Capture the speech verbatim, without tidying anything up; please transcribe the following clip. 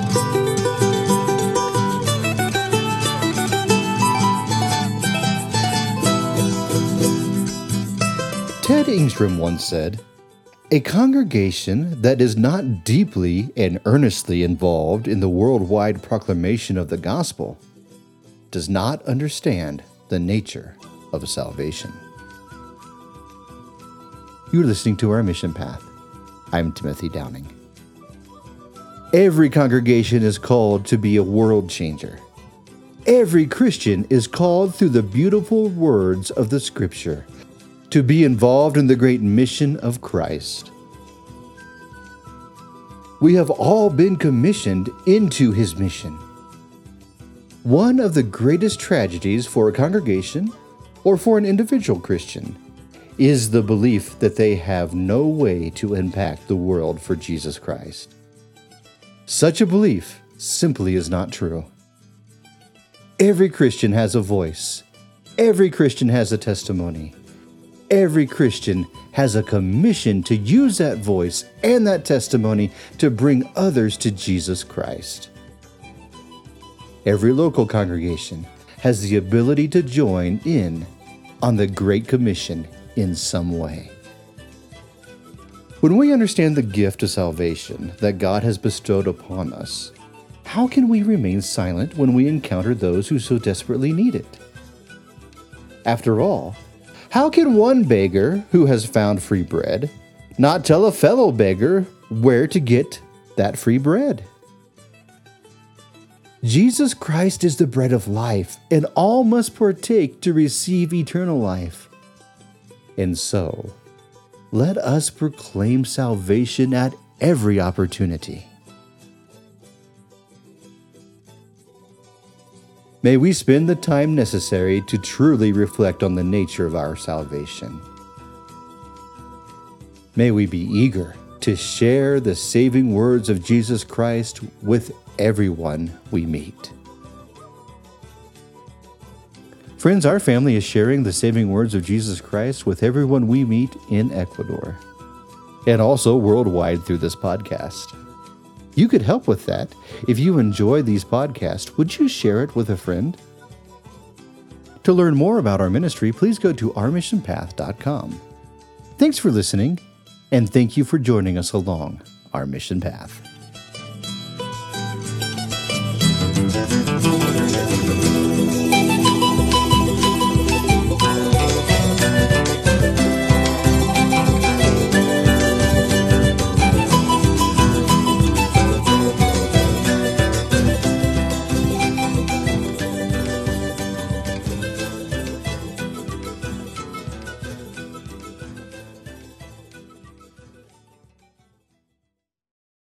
Ted Engstrom once said, "A congregation that is not deeply and earnestly involved in the worldwide proclamation of the gospel does not understand the nature of salvation." You're listening to Our Mission Path. I'm Timothy Downing. Every congregation is called to be a world changer. Every Christian is called through the beautiful words of the Scripture to be involved in the great mission of Christ. We have all been commissioned into His mission. One of the greatest tragedies for a congregation or for an individual Christian is the belief that they have no way to impact the world for Jesus Christ. Such a belief simply is not true. Every Christian has a voice. Every Christian has a testimony. Every Christian has a commission to use that voice and that testimony to bring others to Jesus Christ. Every local congregation has the ability to join in on the Great Commission in some way. When we understand the gift of salvation that God has bestowed upon us, how can we remain silent when we encounter those who so desperately need it? After all, how can one beggar who has found free bread not tell a fellow beggar where to get that free bread? Jesus Christ is the bread of life, and all must partake to receive eternal life. And so, let us proclaim salvation at every opportunity. May we spend the time necessary to truly reflect on the nature of our salvation. May we be eager to share the saving words of Jesus Christ with everyone we meet. Friends, our family is sharing the saving words of Jesus Christ with everyone we meet in Ecuador, and also worldwide through this podcast. You could help with that. If you enjoy these podcasts, would you share it with a friend? To learn more about our ministry, please go to our mission path dot com. Thanks for listening, and thank you for joining us along our mission path.